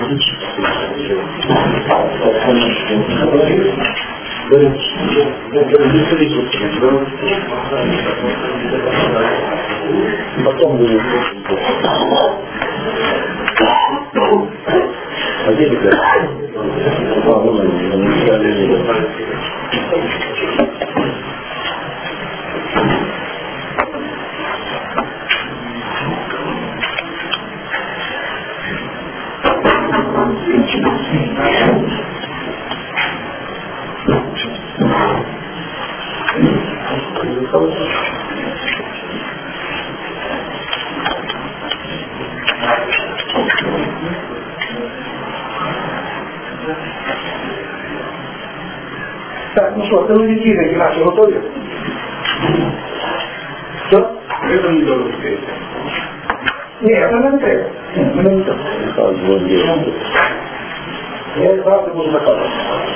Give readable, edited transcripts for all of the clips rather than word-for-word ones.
Потом будет. А где это? Так, ну що, телевізійники наші готові? Що? Это не должен. Ні, це не треба. Не треба. Я завжди буду заказувати.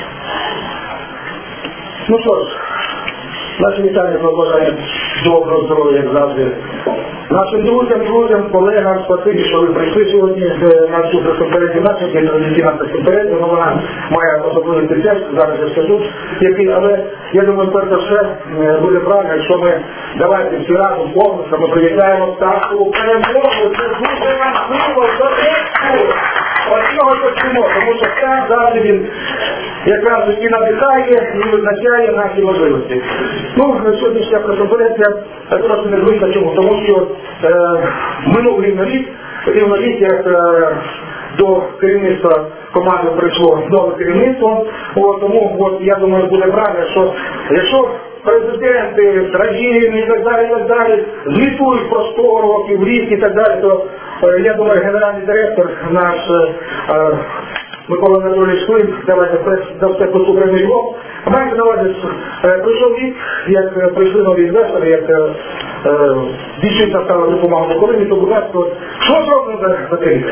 Ну що ж, наші вітання побажаємо доброго здоров'я, як завжди. Нашим друзям, колегам, спасибі, що ви прийшли сьогодні на цю прес-конференцію. Наша традиційна прес-конференція, але вона має особливий підтекст, зараз я скажу, який, але я думаю, перш за все буде правильно, якщо ми давайте всі разом повністю, ми привітаємо таку перемогу, це дуже важливо, Оцього почнемо, тому що так завжди він якраз і надихає, і визначає наші можливості. Ну, сьогоднішня прес-конференція трошки незвична чому, тому що минув рівно рік, як до керівництва команди прийшло нове керівництво, тому я думаю, буде правильно, що якщо президенти, країни і так далі, звітують про 100 років, рік і так далі, то я думаю, генеральний директор наш Микола Анатолійович Клим, давайте за все послухаємо його. А маєте на увазі, пройшов рік, як прийшли нові інвестори, як дійсно стала допомога Буковині, то, будь ласка, що зроблено за цей рік?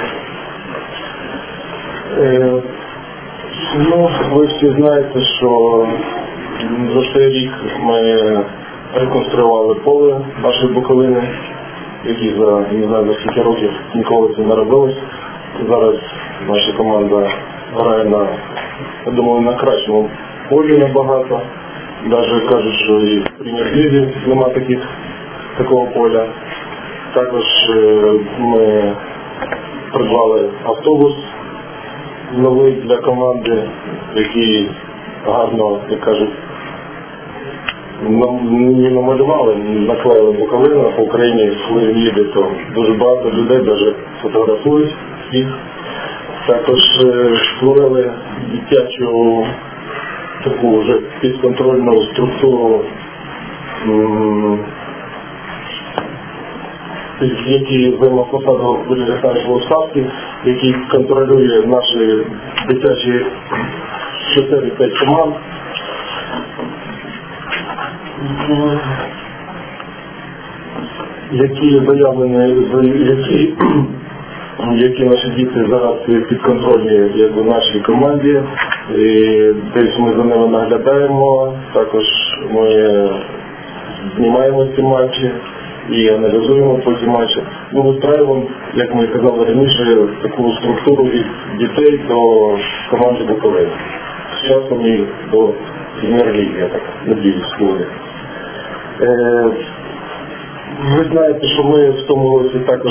Ну, ви всі знаєте, що за цей рік ми реконструювали поле нашої Буковини, які за, не знаю, за скільки років ніколи це не робилось. Зараз наша команда грає на, я думаю, на кращому полі набагато. Навіть кажуть, що і в прем'єр-лізі немає такого поля. Також ми придбали автобус новий для команди, який гарно, як кажуть, не намалювали, наклеїли Буковину по Україні, коли він їде, то дуже багато людей навіть фотографують їх. Також створили дитячу таку вже підконтрольну структуру, який займав посаду Валерій Олександрович Волоставський, який контролює наші дитячі 4-5 команд. Які заявлені, які наші діти зараз підконтрольні як у нашій команді. І десь ми за ними наглядаємо, також ми знімаємо ці матчі і аналізуємо по ці матчі. Ми вистраюємо, як ми казали раніше, таку структуру від дітей до команди Буковини. З часом і до прем'єр-ліги, я так надіюсь, буде. Ви знаєте, що ми в тому році також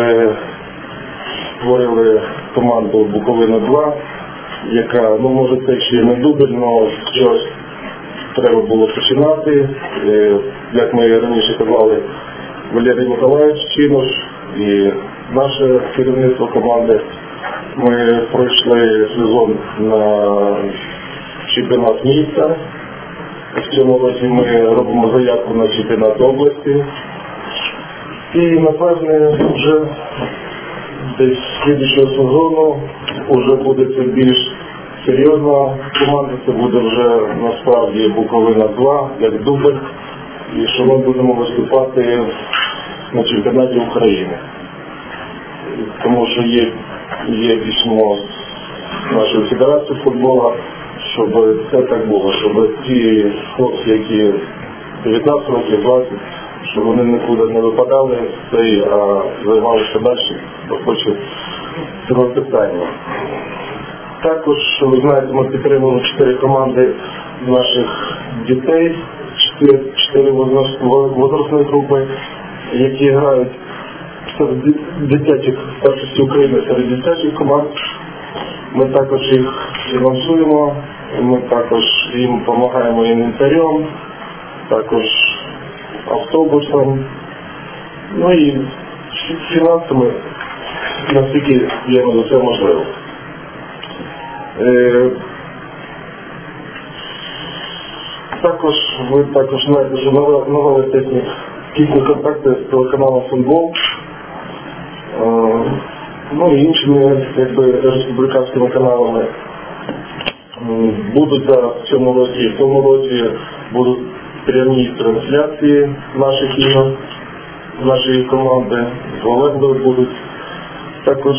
створили команду Буковина-2, яка, ну може це ще не дубль, але щось треба було починати. Як ми раніше казали, Валерій Миколаївич Чинуш і наше керівництво команди. Ми пройшли сезон на чемпіонат міста. В цьому році ми робимо заявку на чемпіонат області. І, напевне, вже десь з слідчого сезону вже буде це більш серйозна команда, це буде вже насправді Буковина-2, як дубль, і що ми будемо виступати на чемпіонаті України. Тому що є письмо з нашої федерації футболу, щоб це так було, щоб ті хлопці, які 19 років, 20, щоб вони нікуди не випадали, а займалися далі, бо хочуть цього питання. Також, ви знаєте, ми підтримуємо 4 команди наших дітей, 4 возрастні групи, які грають серед дитячих першості України, серед дитячих команд. Ми також їх фінансуємо, ми також їм допомагаємо інвентарем, також автобусом, ну і фінансами, наскільки є за це можливо. Також ви знаєте, що навели тісні контакти з телеканалом «Футбол», ну і іншими республіканськими каналами. Будуть зараз в цьому році будуть прямі трансляції наших ігор, нашої команди, з Олегдою будуть. Також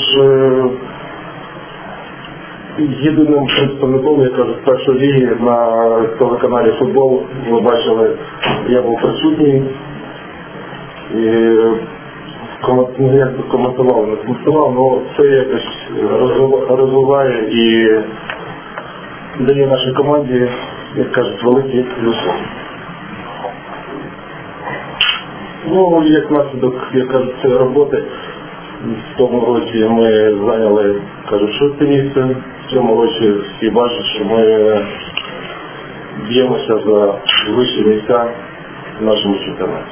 єдиним представником, я кажу, з першої ліги на телеканалі «Футбол», ви бачили, я був присутній. І коментував, але це якось розвиває і дає нашій команді, як кажуть, великі плюси. Ну, як наслідок, як кажуть, цієї роботи, в тому році ми зайняли, кажуть, 6-те місце, в цьому році всі бачать, що ми б'ємося за вищі місця в нашому чемпіонаті.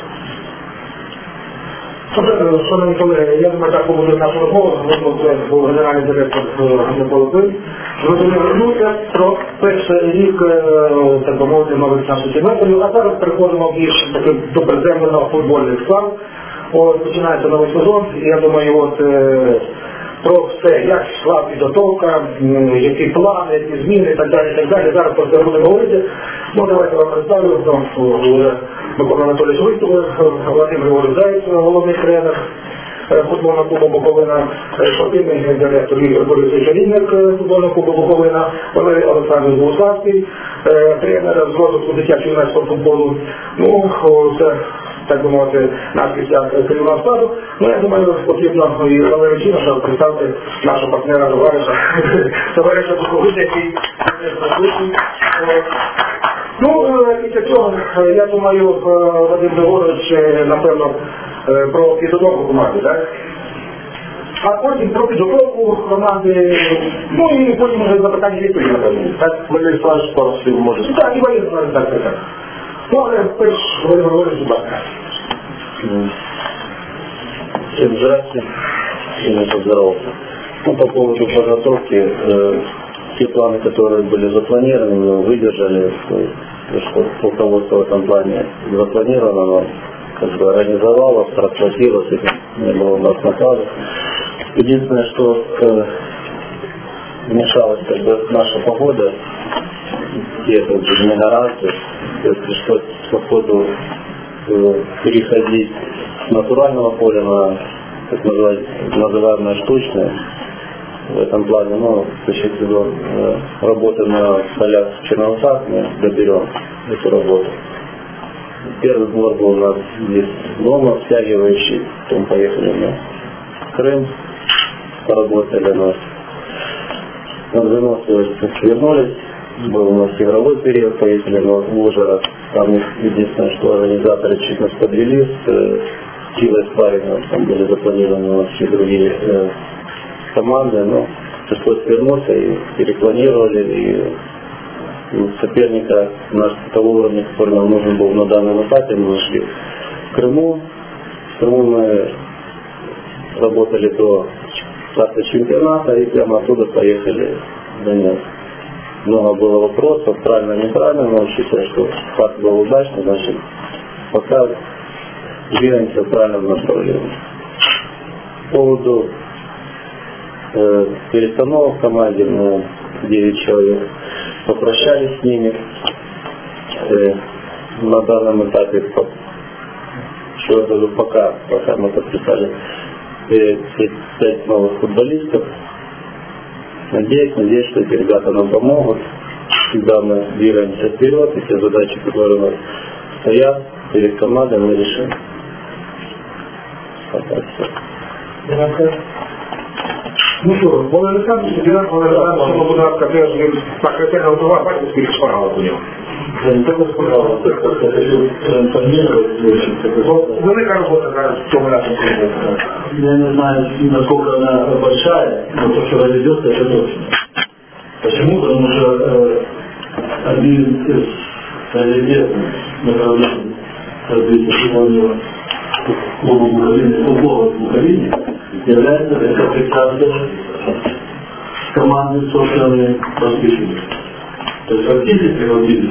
Шановні колеги, я думаю, так побудує нашу розмову, був генеральний директор Микола Пиль. Розумієте про перший рік, так би мовити, нових наших чемпіонатів, а зараз переходимо більш до приземленого футбольних склад. Починається новий сезон, і я думаю, про все, як йшла підготовка, які плани, які зміни і так далі, і так далі. Зараз про це будемо говорити. Ну, давайте вам представлю, Микола Анатолійович Витовий, Владимир Григорович, головний тренер футбольного клубу «Буковина», спортивний директор Ігор Борисович Олійник футбольного клубу «Буковина», Валерій Олександрович Богуславський, тренер з розвитку дитячо-юнацького футболу. Ну, це, так би мовити, наскільки керівного складу. Ну, я думаю, потрібно і Валерій Чіноша представити нашого партнера, товариша Буковини, який присутній. Ну, після цього, я думаю, Вадим Григорович, напевно, про підготовку команди, так? А потім про підготовку команди, ну і потім вже запитання відповіді, напевно. Так, Валерій Славович, пару слів може. Так, і Валерій Славович, так. Ну, але перш Валерій Григорович, будь ласка. Всем здравствуйте, всем поздоровался. Ну, по поводу подготовки, те планы, которые были запланированы, мы выдержали, что руководство в этом плане запланировано, но как бы организовало, расплатилось, не было у нас наказов. Единственное, что вмешалась как бы наша погода, те как бы негаразды, если пришлось по ходу переходить с натурального поля на так называемое штучное. В этом плане, ну, следующий сезон работы на полях в Черновцах мы доберем эту работу. Первый сбор был у нас здесь дома, стягивающий, потом поехали мы в Крым, поработали нас. На выносливость вернулись, был у нас игровой период, поехали в Ужгород. Там единственное, что организаторы чуть нас подвели с силой спарринга, там были запланированы у нас все другие команды, но пришлось вернуться и перепланировали, и соперника того уровня, который нам нужен был на данном этапе, мы нашли в Крыму. В Крыму мы работали до старта чемпионата и прямо оттуда поехали в Донецк. Много было вопросов, правильно, неправильно, но считаю, что старт был удачный, значит, пока двигаемся в правильном направлении. По поводу перестановок в команде, мы 9 человек попрощались с ними. На данном этапе, пока мы подписали 5 новых футболистов. Надеюсь, что эти ребята нам помогут. Всегда мы двигаемся вперед, и все задачи, которые у нас стоят перед командой, мы решим. Пока все. Ну що, Володимир Олександрович, Володимир Олександрович, будь ласка, теж він так ретельно готував, бачите, скільки шпаргалок у нього. Я не только сказал, я хочу информировать очень Велика робота зараз в цьому нашому клубі. Я не знаю, насколько она большая, но то, что разведется, это точно. Почему? Потому что один из приоритетных направлений развития сегодня футбола в Буковине является рекомендация команды собственной просвещения. То есть фактически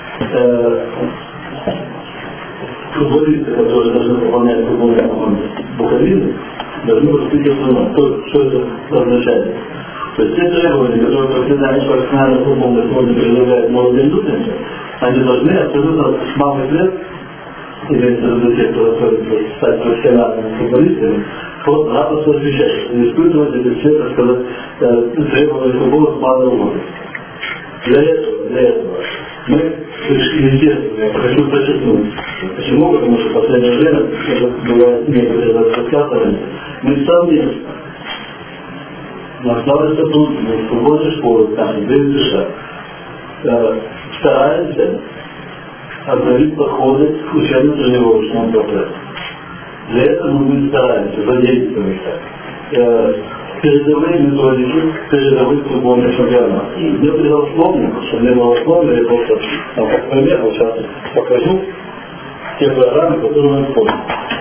футболисты, которые должны выполнять футбольную команду Буковины, должны воспитываться. Что это означает? То есть те требования, которые профессиональный футбол на сегодня предъявляет молодым людям, они должны абсолютно с малых лет, имеется в виду те, кто готовится стать профессиональными футболистами, просто освещать, не испытывать эти все, так сказать, требования футбола с малого возраста. Для этого мы естественно, я хочу подчеркнуть. Почему? Потому что в последнее время, это бывает некоторые рассказывания, мы совместно на основе сотрудничества в футбольной школе, там, где в США, стараемся обновить подходы к учебно-тренировочному процессу. Для этого мы стараемся задействовать передовые методики, передовых футбольных чемпионатов. Я придал словно, чтобы не было словно, я просто, как пример, вот сейчас покажу те программы, которые мы используем.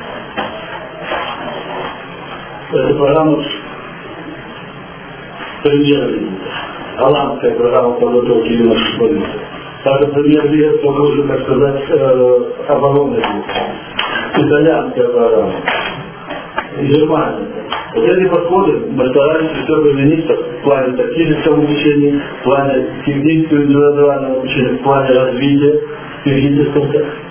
Это программа премьер-лиги. Голландская программа подготовки юношеских футболистов. Также премьер-лига, только уже, так сказать, оборонная лига. Итальянская программа. Германия. Вот эти подходы мы стараемся все применить в плане тактического обучения, в плане технического индивидуального обучения, в плане развития физического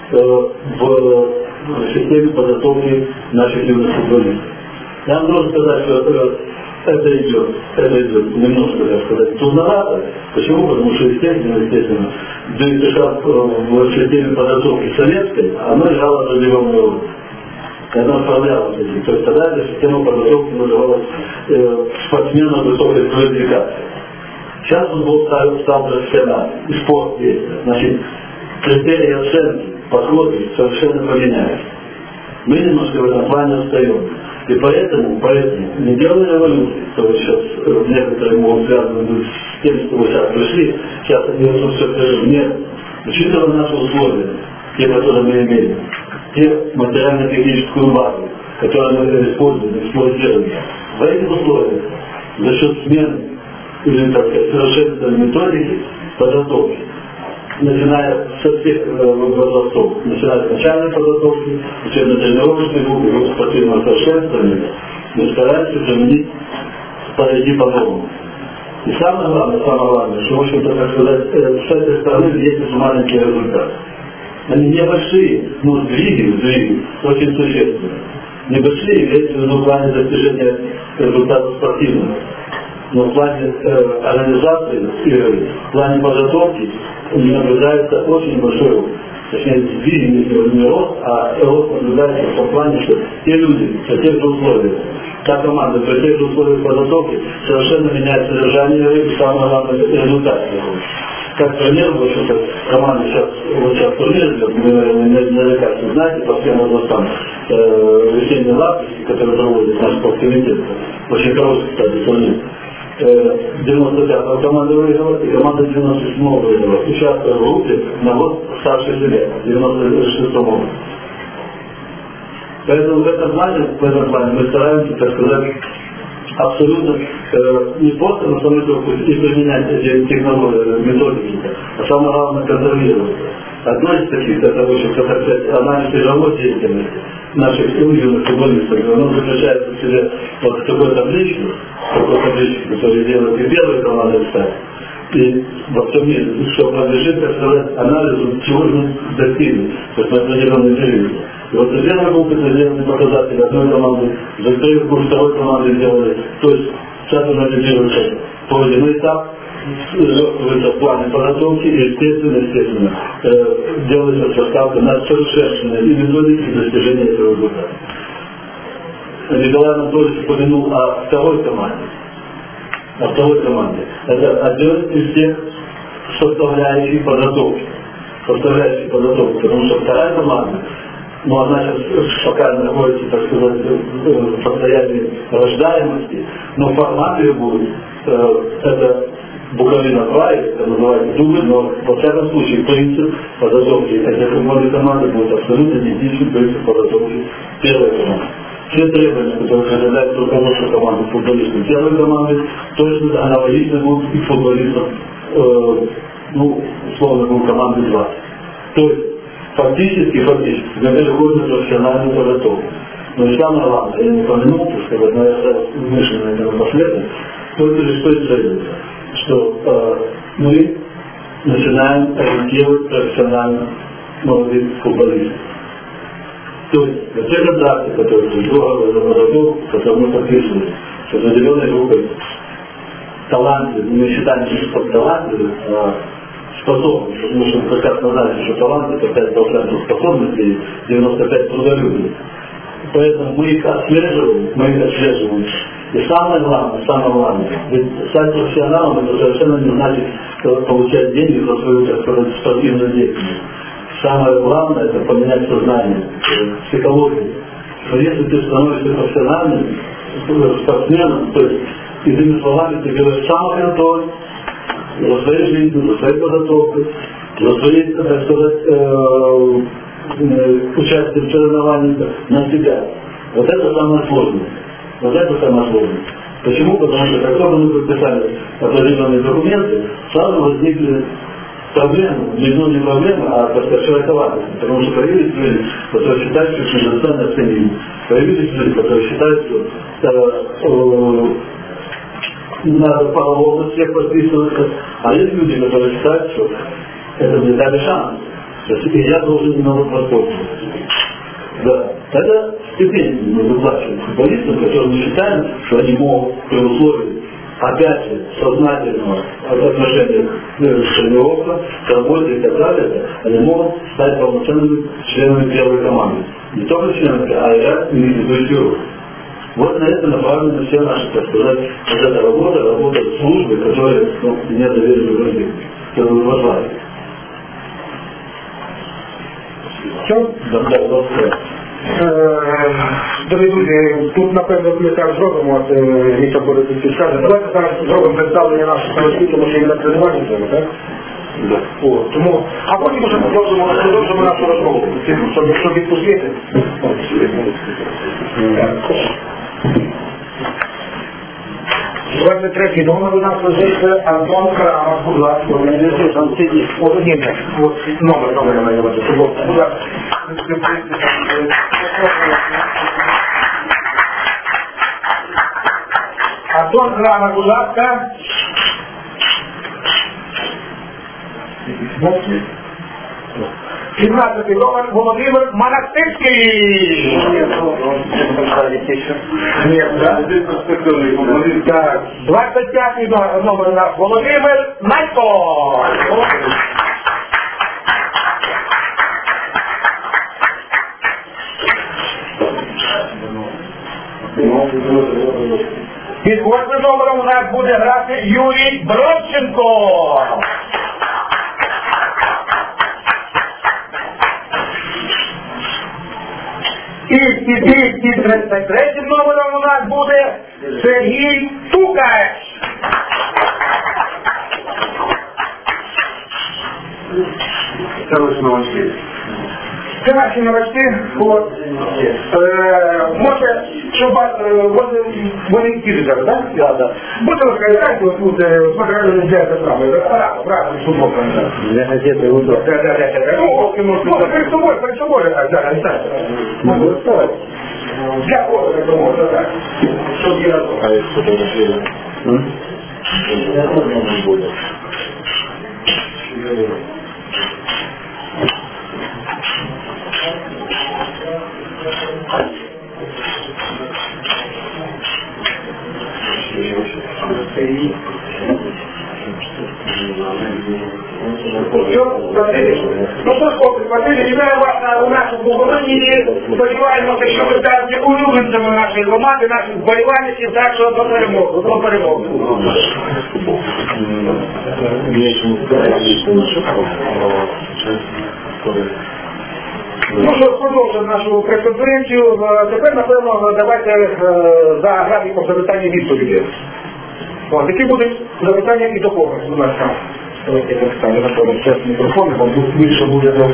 в системе подготовки наших юных футболистов. Я вам должен сказать, что это идет немножко, так сказать, трудновато. Почему? Потому что, естественно, США в системе подготовки советской, она играла определенную роль. Она справлялась с этим. То есть тогда эта система подготовки называлась спортсменом высокой квалификации. Сейчас футбол стал профессиональным. И спорт есть. Значит, критерии оценки, подходы совершенно поменялись. Мы немножко в этом плане отстаем. И поэтому не делая революции, то сейчас некоторые могут связаны с тем, что вы сейчас пришли, сейчас они все скажут, нет, учитывая наши условия, те, которые мы имеем, те материально-техническую базу, которую мы используем, эксплуатируем, в этих условиях, за счет смены или, так сказать, совершенствования методики подготовки, начиная со всех возрастов, начиная с начальной подготовки, учебно-тренировочной группы, спортивного совершенствования, мы стараемся применить, подойти по-новому. И самое главное, что, в общем-то, так сказать, с этой стороны есть маленькие результаты. Они небольшие, но сдвиги очень существенные. Небольшие имеются в виду в плане достижения результатов спортивного. Но в плане организации игры, в плане подготовки наблюдается очень большой рост. Точнее, сдвиг не рост, а рост наблюдается в том плане, что те люди при тех же условиях, та команда при тех же условиях подготовки совершенно меняет содержание игры и самое главное результат. Как пример, в общем-то, команда сейчас турнир идет, вы, наверное, наверняка все знаете, по всем возрастам весенней лапки, который проводит наш спорткомитет. Очень хороший, кстати, турнир. 95-го команда выиграла и команда 97-го выиграла. Участвуя в группе на год старше лет, 96-го года. Поэтому в этом плане мы стараемся, так сказать, абсолютно не просто на самом деле и применять эти технологии, методики, а самое главное контролировать. Одно из таких, это, в общем-то, так сказать, анализ игровой деятельности наших юных футболистов. Оно заключается в себе вот такой табличке, который делает и первая команда, кстати, и во всем мире, что подлежит, так сказать, анализу, чего же мы достигли, то есть на определенный период. И вот за первой группы сделаны показатели одной команды, за второй команды сделали, то есть сейчас уже анализируется проведенный этап, в плане подготовки и естественно, делается ставка на совершенствование и методики достижения этого результата. Николай Анатольевич упомянул о второй команде. второй команды. Это один из тех составляющих подготовки. Потому что вторая команда, ну она сейчас пока находится, так сказать, в состоянии рождаемости, но формат ее будет, это Буковина 2, это называется дубль, но во всяком случае принцип подготовки этой команды будет абсолютно идентичный принцип подготовки первой команды. Все требования, которые предъявляют руководство команды футболистам первой команды, точно аналогично будут и футболистам, условно говоря, команды 2. То есть фактически мы переходим на профессиональную подготовку. Но и самое главное, я не упомянул, так сказать, но я вышел на это напоследок, только лишь что исследуется, что мы начинаем ориентировать профессионально молодых футболистов. То есть те контракты, которые друг друга разработал, которые мы подписывали с определенной группой талантов, мы считаем, что талантливых, способных, потому что мы прекрасно знаем, что талант это 5% способностей и 95% трудолюбия. Поэтому мы их отслеживаем. И самое главное, ведь стать профессионалом это совершенно не значит получать деньги за свою, так сказать, спортивную деятельность. Самое главное это поменять сознание, психологию. Но если ты становишься профессиональным спортсменом, то есть, иными словами, ты делаешь самоконтроль за своей жизнью, за своей подготовкой, за своей, так сказать, участием в соревнованиях на себя. Вот это самое сложное. Почему? Потому что как только мы подписали определенные документы, сразу возникли проблемы, не проблемы, а человековатость. Потому что появились люди, которые считают, что их недостаточно оценили. Появились люди, которые считают, что надо по всех подписываться, а есть люди, которые считают, что это мне дали шанс. То есть и я должен немного воспользоваться. Да. Это стипендии мы выплачиваем футболистам, которые мы считаем, что они могут при условии, опять же, сознательного отношения к тренировкам, к работе и так далее, они могут стать полноценными членами первой команды. Не только членами, а и ряд индивидуализированных. Вот на это направлены все наши, так сказать, вот эта работа службы, которые мне доверили в жизни, которые уважают. Все? Дорогі друзі, тут, напевно, ми так зробимо, Віктор Борисович скаже. Давайте зараз зробимо представлення наших колективів, тому що він на тренуванні з ними, так? Тому, а потім вже продовжимо нашу розмову, щоб відпустити. 23-й номер у нас лежить Антон Крамов, будь ласка. Номер має бути. Будь ласка. Антон Крамов, будь ласка. 17-й номер Володимир Монастирський. Так. 25-й номер у нас Володимир Найко. Під 8-м номером у нас буде грати Юрій Бровченко. І під 33-м номером у нас буде Сергій Тукач. Це наші новачки. Може, щоб вони ті зараз, так? Так. Будьте розказати, тут смотрели для этого самого, правильно, футбол. Для газеты «Утро». Ну, перед собой, так. Для фото, как можно, так. Чтоб не разок. А если фотографировать? Я тоже не буду. Все, спасибі. Ну що ж, хлопці, спасибі, вітаю вас у нашому Буковині і сподіваємося, що ви станете улюбленцями нашої громади, наших вболівальників, так що до перемоги. До перемоги. Ну що, продовжуємо нашу прес-конференцію. Тепер, напевно, давайте за графіком запитання і відповіді. Які будуть запитання і доповнення, будь ласка. Давайте я ставлю на тому час мікрофон, бо тут більше буде до...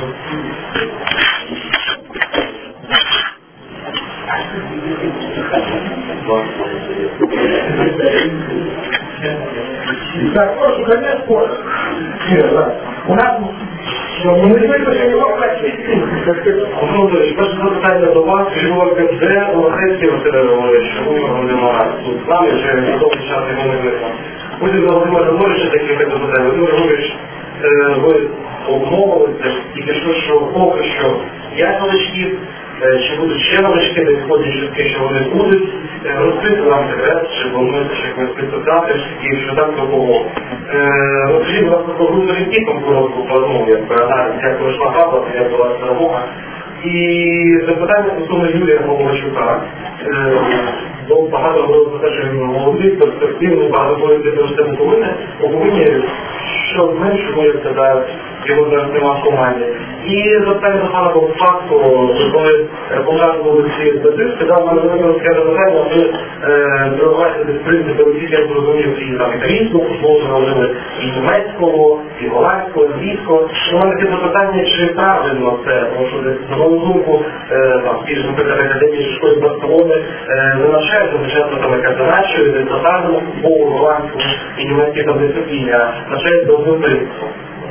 Так, прошу, конец спорт. У нас... Ми не вирішили його працювати. Володимирович, перше запитання до вас, де Лохецький Василь Григорович, Володимира, тут з нами вже довгий час його не видно. Будемо Володимир Григорович, такі запитання. Володимир Григорович, ви обмовилися тільки що поки що 5 новачків, чи будуть ще новачки, де входять чутки, що вони будуть. Розкрити нам секрет, чи планується ще якось підписати, і що так до кого. Розкажіть, будь ласка, про групу лінкіком коротку плану, як пройшла габла, як була перемога. І запитання стосовно Юрія Головачука. Багато говорили про те, що він молодий, перспективний, багато говорили про те, що повинні, що зменшимо, як сказав, його зараз нема в команді. І запитання до пана по факту, коли показували ці статистики, дав мене таке запитання, ви перебуваєте десь принципи російських, я зрозумів, і там італійського футболу наложили, і німецького, і голландського, і англійського. У мене таке запитання, чи правильно це, тому що десь на мою думку, там, більше, наприклад, академії школи Барселони не навчають звичайно там якась заначою, десь тотальному футболу, голландському і німецькій там дисципліні, а навчають до одного принципу.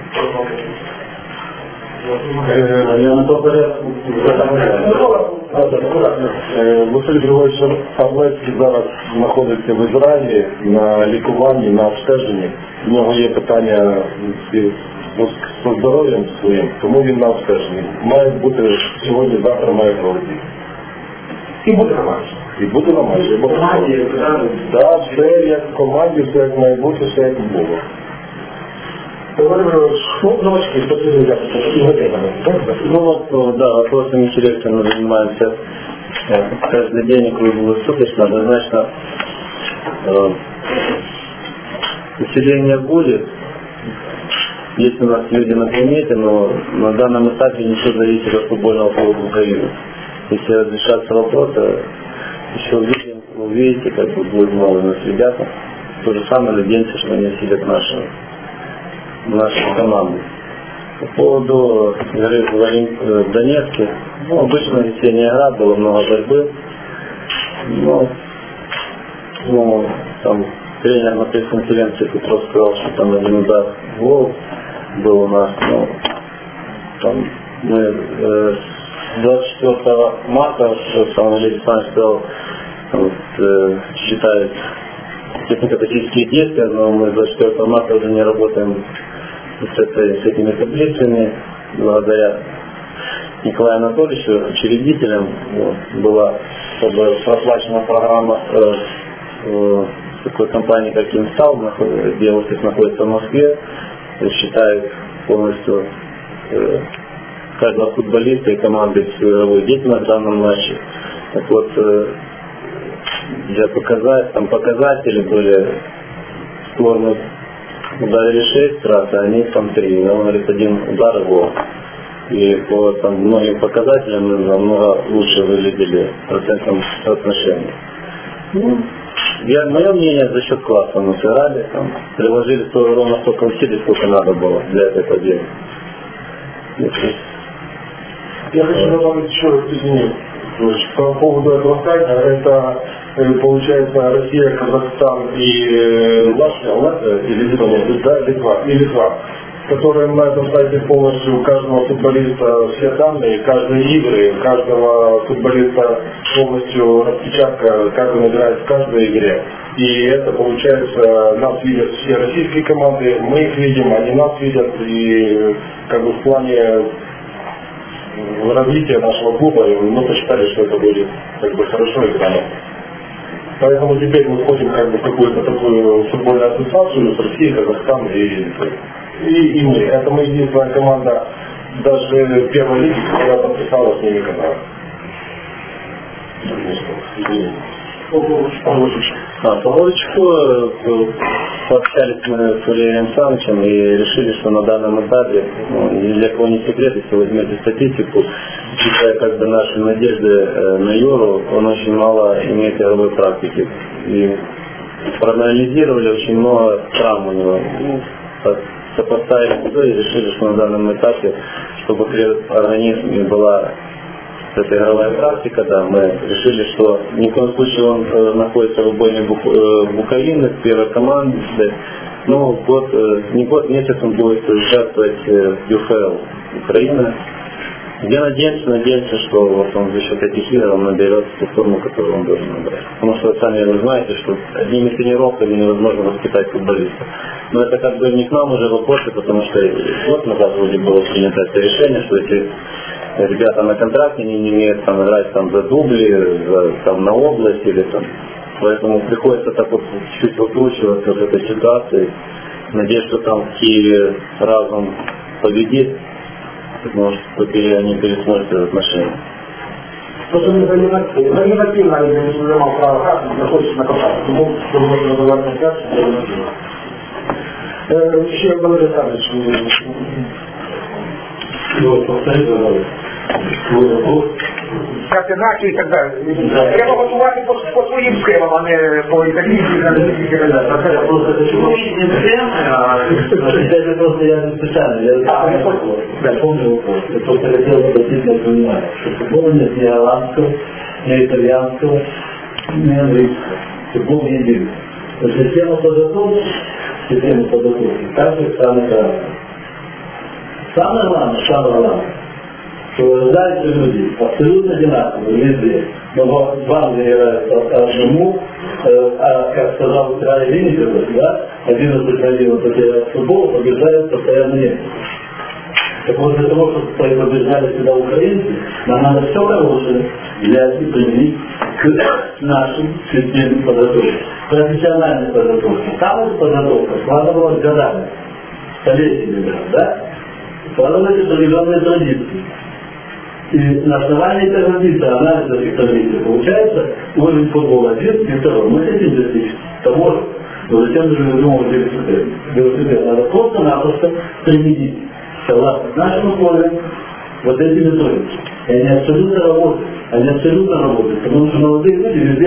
Я на то порядку. Василь Григорович Павлецький зараз знаходиться в Ізраїлі на лікуванні, на обстеженні. У нього є питання зі здоров'ям своїм, тому він на обстеженні. Має бути сьогодні-завтра має пролетіти. І буде нормально. І буде на матчі. Так, все як в команді, все як має бути, все як було. Новачки, что ты ребята, Ну вот, да, вопросом интересным мы занимаемся каждый день, круглосуточно, однозначно население будет. Есть у нас люди на планете, но на данном этапе ничего зависит от футбольного клуба Украины. Если разрешатся вопросы, еще увидите, как будут новые у нас ребята. То же самое, надеемся, что они осилят нашу команду. По поводу игры в Донецке, ну, обычно весенняя игра, было много борьбы. Ну, там тренер на пресс-конференции Петров сказал, что там один удар в гол был у нас. Ну, там мы с 24 марта, что сам Валерий Александрович сказал, вот, считает технико-тактические действия, но мы с 24 марта уже не работаем с этими таблицами, благодаря Николаю Анатольевичу, учредителям, вот, была проплачена программа такой компании, как Инстал, где офис находится в Москве, считает полностью каждого футболиста и команды всю игровую деятельность в данном матче. Так вот, для показатели были стороны ударили 6 раз, а они там 3. Он говорит, один удар и гол. И по многим показателям мы намного лучше выглядели в процентном соотношении. Ну, мое мнение, за счет класса мы сыграли, приложили ровно столько усилий, сколько надо было для этой победы. Я хочу добавить еще раз, извини, по поводу этого сайта, это получается Россия, Казахстан и Латвия, или Литва, которые на этом сайте полностью каждого футболиста все данные, каждые игры, каждого футболиста полностью распечатка, как он играет в каждой игре. И это получается, нас видят все российские команды, мы их видим, они нас видят, и как бы в плане развития нашего клуба мы посчитали, что это будет как бы хорошо и грамотно. Поэтому теперь мы входим как бы в какую-то такую футбольную ассоциацию с Россией, Казахстан и мы. Это мы единственная команда, даже первой лиги, которая подписала с ними контракт. По Волочку пообщались мы с Валерием Александровичем и решили, что на данном этапе, для кого не секрет, если возьмете статистику, считая как бы наши надежды на Юру, он очень мало имеет игровой практики. И проанализировали, очень много травм у него. Сопоставили все и решили, что на данном этапе, чтобы в организме была эта игровая практика, да, мы решили, что ни в коем случае он находится в убойной Буковины, в первой команде, но месяц он будет участвовать в ЮФЛ Украины. Я надеемся, что вот он за счет этих игр он наберет ту форму, которую он должен набрать. Потому что сами вы знаете, что одними тренировками невозможно воспитать футболиста. Но это как бы не к нам уже вопросы, потому что год назад вроде было принято это решение, что эти ребята на контракте не имеют там играть там за дубли, там на область или там. Поэтому приходится так вот чуть выкручиваться в этой ситуации. Надеюсь, что там в Киеве разум победит. Потому что они пересмотрят отношения. Просто не варимативно, не занимал право, находится на контакте. Тому, что можно называть на связь, еще я говорю, Александрович, повторите, пожалуйста. как иначе и так далее. Треба готувати по своїм схемам, а не по італійським, Я просто хочу не схемы, а это просто я не специально. Я помню вопрос. Я просто хотел обратить внимание, что футбола нет ни голландского, ни итальянского, ни английского. Футбол един. Система подготовки, каждый самый разный. Самое главное, что рождаются люди абсолютно одинаковые везде. Но в Англии играют одному, как сказал Виталий Винникович, да, 11-11 играет в футбол, побеждают постоянно немцы. Так вот, для того, чтобы побеждали всегда украинцы, нам надо все хорошее взять и применить к нашим системам подготовки. Профессиональной подготовки. Там подготовка складывалась годами, столетиями, да? Складывались определенные традиции. И на основании этой традиции, анализа этих традиций, получается уровень футбола один и второй. Мы хотим достичь того же, но зачем же придумывать велосипед? Надо просто-напросто применить, согласно нашим условиям, вот эти методики. И они абсолютно работают. Потому что молодые люди везде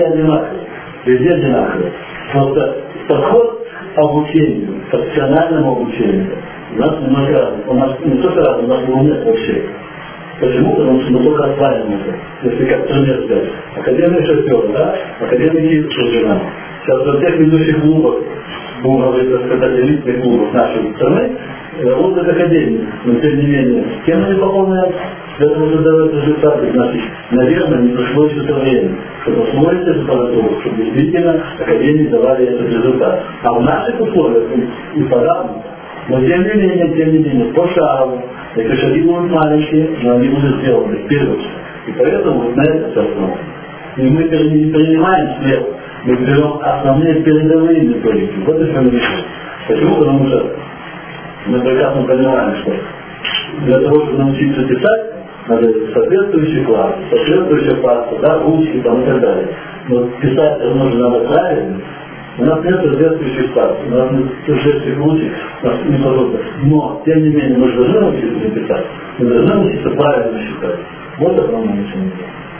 одинаковые. Просто подход к обучению, профессиональному обучению у нас немного разный. У нас не только разный, у нас его нет вообще. Почему? Потому что мы только осваиваемся. Если как пример взять. Академия шофер, да? Академия Киевского. Сейчас во всех ведущих клубах, будем говорить, сказать, элитных клубах нашей страны, работают академии. Но тем не менее, кем они пополняют? Для того, чтобы давать результаты, значит, наверное, не прошло еще то время, чтобы освоить эту подготовку, чтобы действительно академии давали этот результат. А в наших условиях и подавно. Но тем не менее, пошагово, эти шаги будут маленькие, но они будут сделаны вперед. И поэтому вот на это все основано. И мы не принимаем слева, мы берем основные передовые методики. Вот и что мы решили. Почему? Потому что мы прекрасно понимаем, что для того, чтобы научиться писать, надо соответствующий класс, соответствующая паста, да, ручки там и так далее. Но писать нужно надо правильно. У нас нет соответствующих паст, у нас нет соответствующих ручек, у нас не пожалуйста. Но, тем не менее, мы же должны научиться писать. Мы должны научиться правильно считать. Вот основное начинание.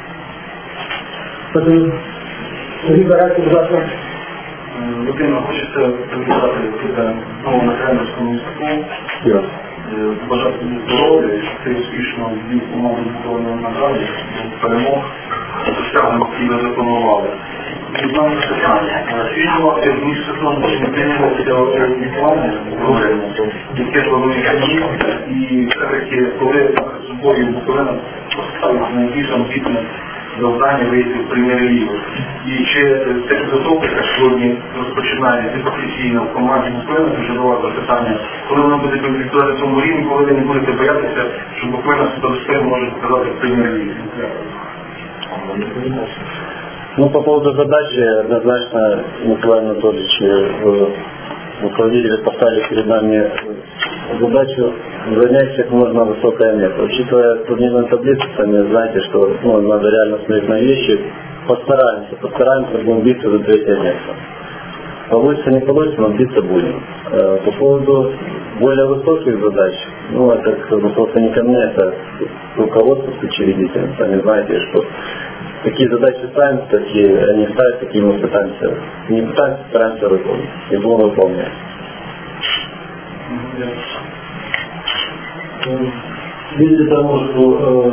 Спасибо. Вибирайте, будь ласка. Людина хочеться привітати тебе знову на тренерському містку. Бажати тобі здоров'я, і щоб ти успішно ввів команду Буковини на грані, перемог, досягнень, які ви запланували. І вам питання. Фільмувати між сезоном чи не приймалося плани говоримо, яке планує і все-таки, коли з собою Буковина поставить найбільш амбітне завдання вийти в прем'єр-лігу. І чи ця підготовка сьогодні розпочинає офіційно в команді Буковина, дуже багато питання, коли вона буде конфліктувати в цьому рівні, коли ви не будете боятися, що Буковина себе може показати в прем'єр-лізі? Ну, по поводу задачи, однозначно, Николай Анатольевич, руководители поставили перед нами задачу занять как можно высокое место. Учитывая турнирную таблицу, сами знаете, что надо реально смотреть на вещи. Постараемся будем биться за 3 место. Получится, не получится, но биться будем. По поводу более высоких задач, это просто не ко мне, это руководство с учредителем. Сами знаете, что какие задачи ставим, такие они ставят, такие мы пытаемся. Не пытаемся, стараемся выполнить. И будем выполнять. Если того, что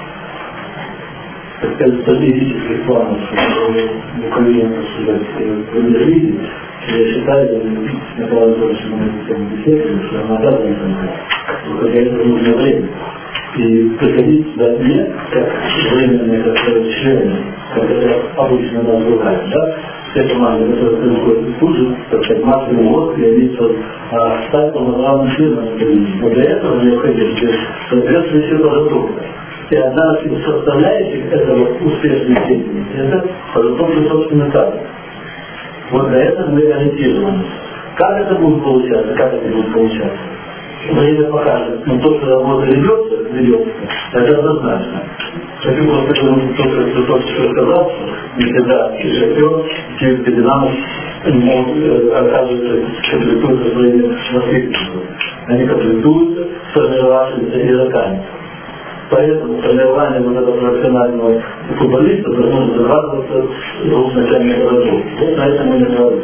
так сказать, стратегических планов Украины премьер-лиги, я считаю, Николай Анатольевич, мы беседуем, что она обязана выходить в нужное время. И приходить сюда не как временное решение, как это обычно нас бывает, да? Все команды, которые приходят тут же, так сказать, массовый мозг явиться стать полноправным членом. Но для этого необходимо соответствующая подготовка. И одна из составляющих этого успешной деятельности – это подготовка собственных кадров. Вот для этого мы ориентированы. Как это будет получаться? Время покажет, но то, что работа ведется, это однозначно. Хочу просто сказать, кто только что сказал, никогда и шофер, и Динамо могут оказываться комплектуются своими воспитанниками. Они комплектуются сформировавшимися игроками. Поэтому формирование вот этого профессионального футболиста должно зарабатываться в начальных годах. Вот на этом мы не говорим.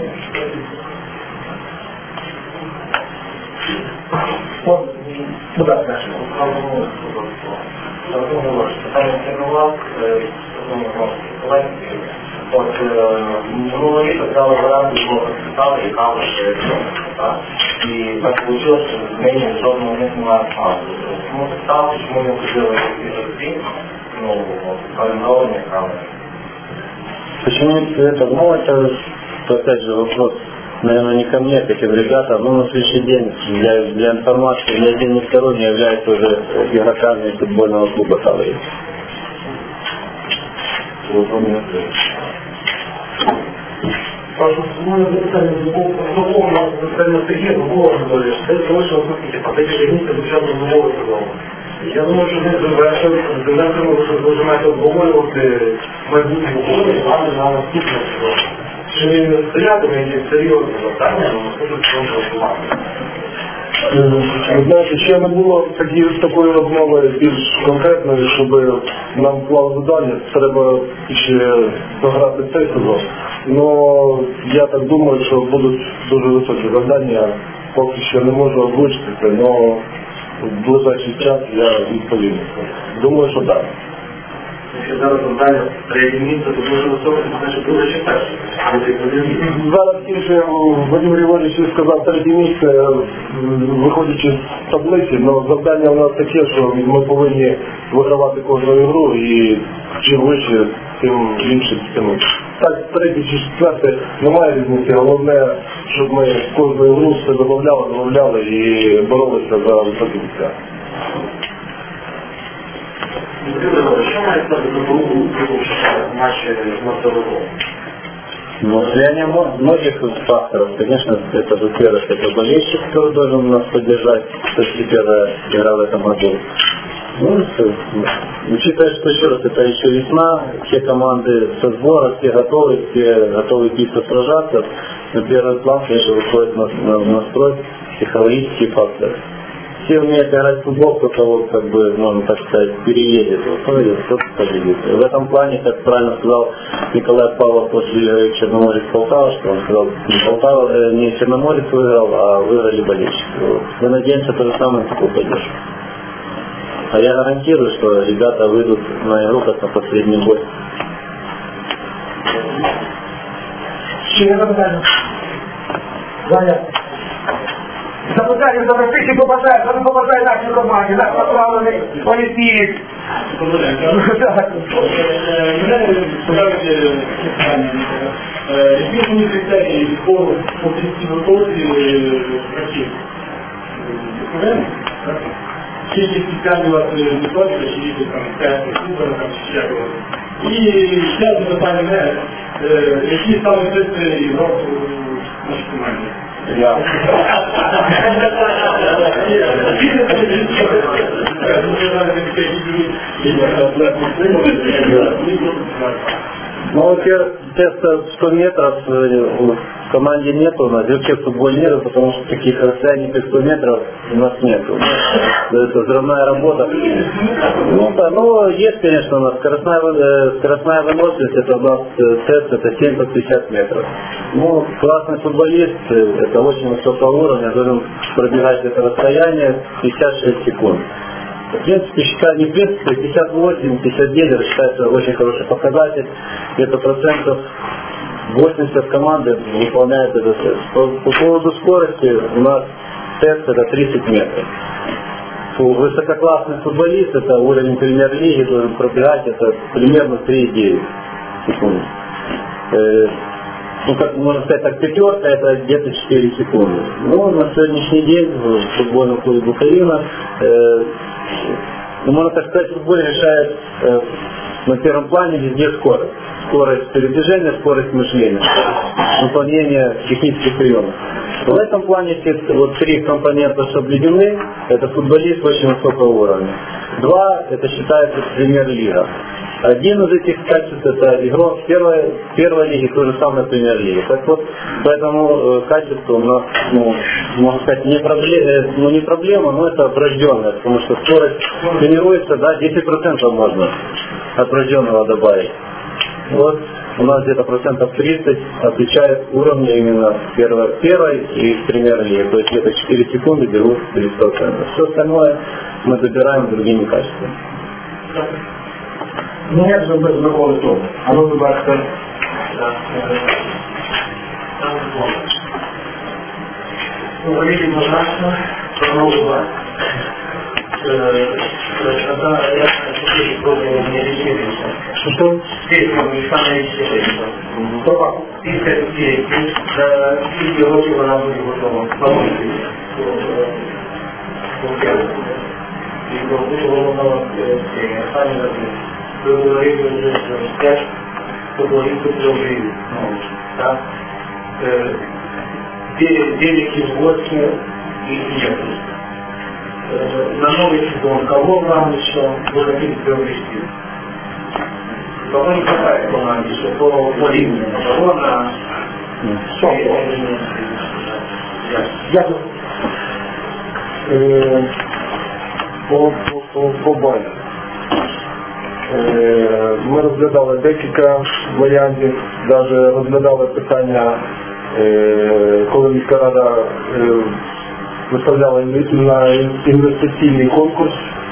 Будь ласка. Минулого літа взяли варіанти, було розписали і кавер, і так вийшло, що в зміні жодного не немає фазу. Тому так стало, чому не ходили ці орендовані камери. Почему это? Это, опять же, вопрос, наверное, не ко мне, к этим ребятам, но на следующий день для информации, ни один, ни второй не являются уже игроками футбольного клуба «Таврия». Моє запитання доповнено запитання таке, Анатолійович, це тому, що фактично місце почав розмову сказав. Я думаю, що ми завершимо, що ви вже маєте обговорювати майбутнє обговорення, а не на наступне сезон. Чи не стоятиме якісь серйозні завдання, але можуть голосувати? Знаєте, ще не було такої розмови більш конкретної, щоб нам клали завдання, треба ще дограти цей сезон. Но я так думаю, що будуть дуже високі завдання, поки що не можу озвучити це, але в ближайший час я відповім. Думаю, що так. Якщо зараз завдання третє місце, то дуже високе, значить дуже чи перше. Зараз тільки Вадим Григорійович сказав третє місце, виходячи з таблиці, але завдання у нас таке, що ми повинні вигравати кожну ігру і чим вище, тим більше тим. Так, третє чи четверте немає різниці, головне, щоб ми кожну ігру все добавляли і боролися за високі місця. Що має стати допомогу в матчі з МСВ? Влияние многих факторов, конечно, это, во-первых, это болельщик, который должен нас поддержать, то есть первая игра в этом году. Учитывая, что еще раз, это еще весна, все команды со сбора, все готовы биться, сражаться, на первый план, конечно, выходит настрой, психологический фактор. Все умеют играть в футбол, кто-то, можно так сказать, переедет, кто-то победит. В этом плане, как правильно сказал Николай Павлов после Черноморец-Полтава, что он сказал, не Черноморец выиграл, а выиграли болельщики. Мы надеемся, то же самое такую поддержку. А я гарантирую, что ребята выйдут на игру как на последний бой. Ще запитання? Запитання запитати побажаю нашій команді, наш направлений політик. Які вони критерії відбору по підготовці гравців? Чи є спеціальні у вас методики, чи є там тести, чи як І ще одне питання мене, які саме цифри і рок в нашій команді? Я. Ну, вот теста 100 метров в команде нету, у нас вообще в футболе нету, потому что таких расстояний 100 метров у нас нету. Это взрывная работа. Ну да, ну есть, конечно, у нас скоростная выносливость, это у нас тест, это 750 метров. Ну, классный футболист, это очень высокого уровня, должен пробегать это расстояние 56 секунд. В принципе, не в принципе, 58-59 считается очень хороший показатель. Где-то процентов 80 команды выполняет этот тест. По поводу скорости у нас тест это 30 метров. Высококлассный футболист, это уровень премьер-лиги, должен пробегать это примерно 3,9 секунды. Ну, как можно сказать, так пятерка это где-то 4 секунды. Ну, на сегодняшний день в футбольном клубе Буковина, ну, можно так сказать, футбол решает на первом плане везде скорость. Скорость передвижения, скорость мышления, выполнение технических приемов. В этом плане вот 3 компонента соблюдены, это футболист очень высокого уровня. 2, это считается премьер-лига. Один из этих качеств это игрок первой лиги, то же самое премьер-лиги. Так вот, поэтому качество у нас, ну, можно сказать, не проблема, но это врожденное, потому что скорость тренируется, да, 10% можно от врожденного добавить. Вот у нас где-то процентов 30 отличает уровни именно первой и премьер-лиги. То есть где-то 4 секунды берут 30%. Все остальное мы добираем другими качествами. Ну як же без виходу того? А ну ви бачите. Говорили однозначно, продовжувати. Когда я теперь пробовал не лечились. Що? Теперь саме лечились. Пропав. Після людей, скільки років вона буде готова? Планується. І буде воно самі робити. Ви говорили вже, що 5 футболістів вже так? 9 из 8 и нет. На новый сезон кого нам еще вы хотите приобрести? Кого не хватает команде, что по линии? Кого на... Дякую. По базі. Ми розглядали декілька варіантів, навіть розглядали питання, коли міська рада виставляла на інвестиційний конкурс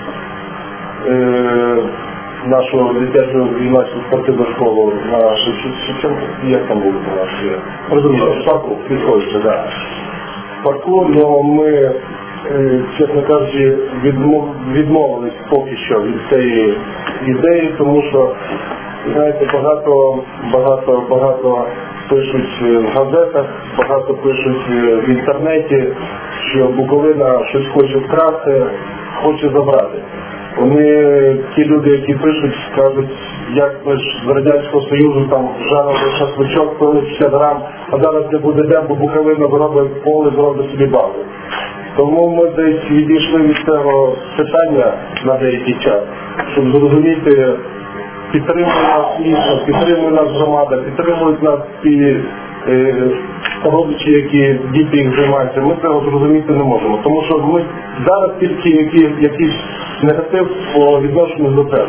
нашу дитячу юнацьку спортивну школу на Шевченку, як там було у нас? Розуміло, в парку, підходиться, так. В парку, але ми, чесно кажучи, відмовились поки що від цієї ідеї, тому що, знаєте, багато пишуть в газетах, багато пишуть в інтернеті, що Буковина щось хоче вкрасти, хоче забрати. Вони, ті люди, які пишуть, кажуть, як ми ж з Радянського Союзу там жарили шашличок, пили 50 грам, а зараз не буде де, бо Буковина зробить поле, зробить собі базу. Тому ми десь відійшли від цього питання на деякий час, щоб зрозуміти, підтримує нас місто, підтримує нас громада, підтримують нас ті родичі, які діти їх займаються. Ми цього зрозуміти не можемо. Тому що ми зараз тільки якийсь негатив по відношенню до цього.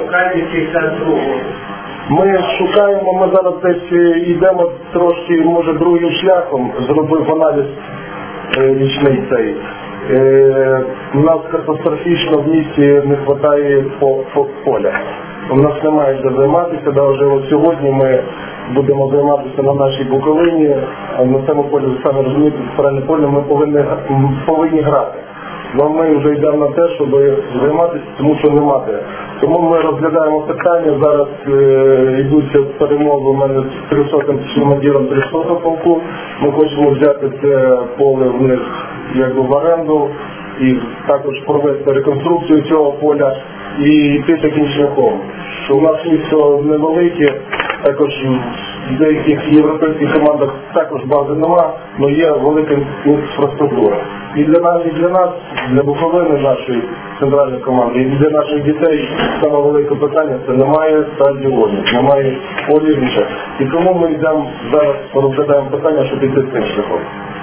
Ми шукаємо, ми зараз десь йдемо трошки, може, другим шляхом, зробив аналіз річний цей. У нас катастрофічно в місті не вистачає поля. У нас немає де займатися, навіть от сьогодні ми будемо займатися на нашій Буковині, а на цьому полі, ви самі розумієте, центральне поле ми повинні грати. Але ми вже йдемо на те, щоб займатися, тому що нема де. Тому ми розглядаємо питання, зараз йдуться перемови у мене з 300-м командиром 300-го полку. Ми хочемо взяти це поле в них якби в оренду і також провести реконструкцію цього поля. і йти таким шляхом. Що у нас місто невелике, також в деяких європейських командах також бази нема, але є велика інфраструктура. І для нас, для Буковини, нашої центральної команди, і для наших дітей саме велике питання – це немає стадіонів, немає полів. І тому ми йдемо зараз, розглядаємо питання, щоб йти цим шляхом.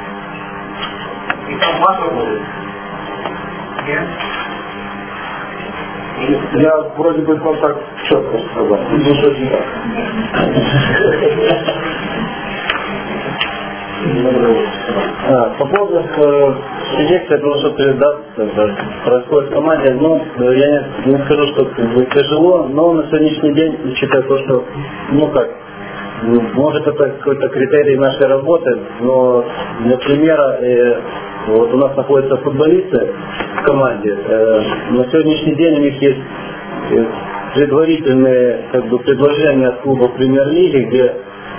І там важко буде? Ні? Я вроде бы вам так четко сказал. Ничего не так. По поводу селекции, потому что происходит в команде, ну, я не скажу, что тяжело, но на сегодняшний день, учитывая то, что, ну как, может это какой-то критерий нашей работы, но для примера, вот у нас находятся футболисты в команде, на сегодняшний день у них есть предварительные предложения от клуба премьер-лиги, где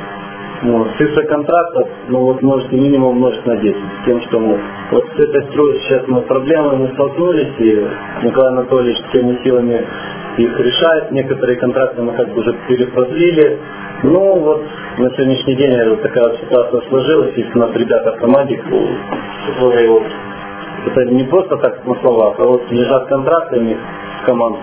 цифра контрактов, вот можете минимум умножить на 10, с тем, что вот с этой стройкой сейчас мы проблемы мы столкнулись, и Николай Анатольевич всеми силами их решает, некоторые контракты мы уже перепродлили. Ну вот на сегодняшний день такая вот ситуация сложилась, и у нас ребята в команде, которые вот, это не просто так на словах, а вот лежат контракты у них в команде.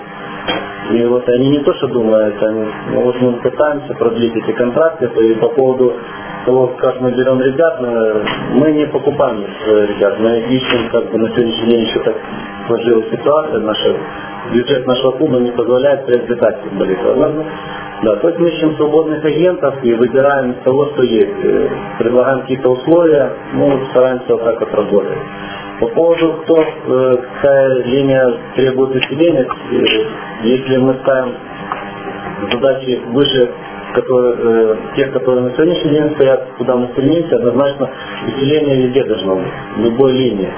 И вот они не то что думают, они, вот мы пытаемся продлить эти контракты, и по поводу того, как мы берем ребят, мы не покупаем ребят, мы ищем, на сегодняшний день еще так сложилась ситуация, бюджет нашего клуба не позволяет приобретать футболистов. Да, то есть мы ищем свободных агентов и выбираем из того, что есть. Предлагаем какие-то условия, стараемся вот так вот работать. По поводу, какая линия требует усиления, если мы ставим задачи выше тех, которые на сегодняшний день стоят, куда мы стремимся, однозначно усиление везде должно быть, в любой линии.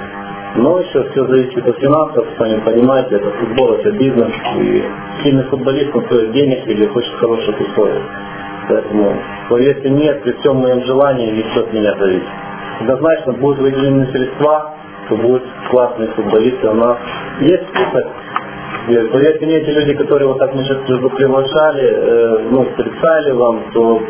Но еще все зависит от финансов, сами понимаете, это футбол, это бизнес, и сильный футболист, он стоит денег или хочет хороших условий. Поэтому, поверьте мне, при всем моем желании не все от меня зависит. Однозначно будут выделены средства, то будут классные футболисты. У нас есть список. Поверьте мне, эти люди, которые вот так мы сейчас приглашали, представили вам, то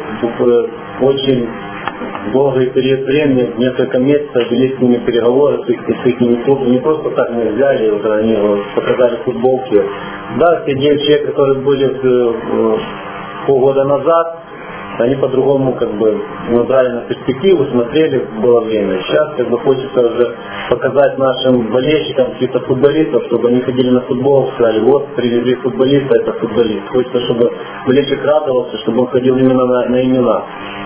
очень долгий период времени, несколько месяцев вели с ними переговоры, с их клубами. Не просто так мы взяли, вот они показали футболки. Да, те 9 человек, которые были полгода назад, они по-другому набрали на перспективу, смотрели, было время. Сейчас хочется уже показать нашим болельщикам каких-то футболистов, чтобы они ходили на футбол, сказали, вот привезли футболиста, это футболист. Хочется, чтобы болельщик радовался, чтобы он ходил именно на имена.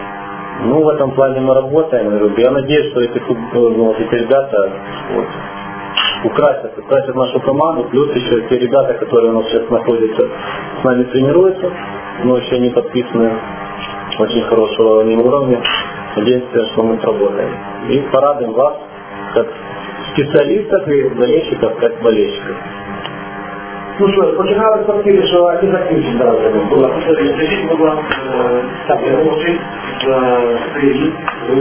В этом плане мы работаем. Я надеюсь, что эти ребята украсят нашу команду, плюс еще те ребята, которые у нас сейчас находятся, с нами тренируются, но еще не подписаны, очень хорошего уровня. Надеемся, что мы сработаем. И порадуем вас, как специалистов и болельщиков, как болельщиков. Ну що, починали з партії, що і закінчить зараз. Скажіть, будь ласка, так, я вчить в цей рік, ви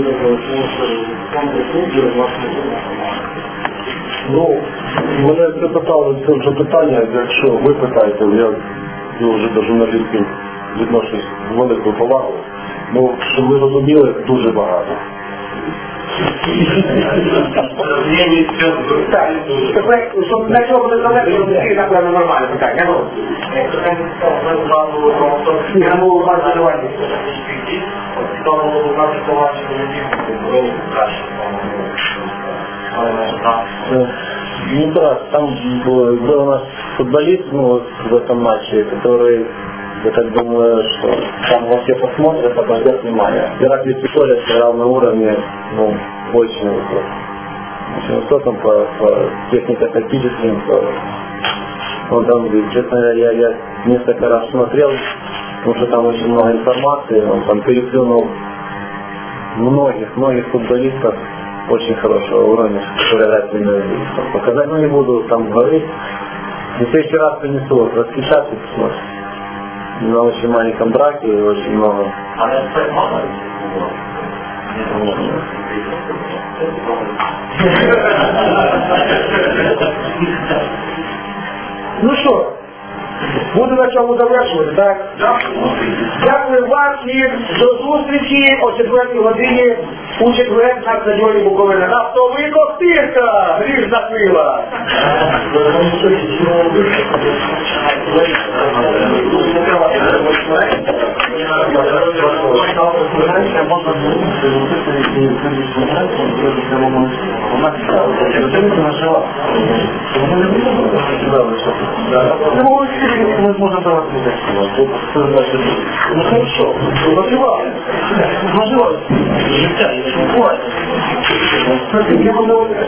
Мене запитали це вже питання, якщо ви питаєте, я вже до журналістів відношусь з великою повагою. Щоб ви розуміли, дуже багато. Так, щоб на чого буде залежати, це напевно нормальне питання. Я можу вас задавати. Там был у нас футболист в этом матче, который, я так думаю, что там во все посмотрят, обойдет внимание. Ираклий Петрович сыграл на уровне, очень высоком. Очень высоком по технико-тактическим. Он там, честно говоря, я несколько раз смотрел, потому что там очень много информации, он там переплюнул многих футболистов очень хорошего уровня, которые играют в премьер-лиге. Показать, не буду там говорить. В следующий раз принесу, распечатать, посмотрите. На очень маленьком браке и очень много. Ну що, цьому завершувати, так? Дякую вам і до зустрічі о 4 годині у четвер на стадіоні Буковина. Нафтовий Кохтирка! Грішна сила! Мы сможем давать ну хорошо, наживай. Життя, якщо буває.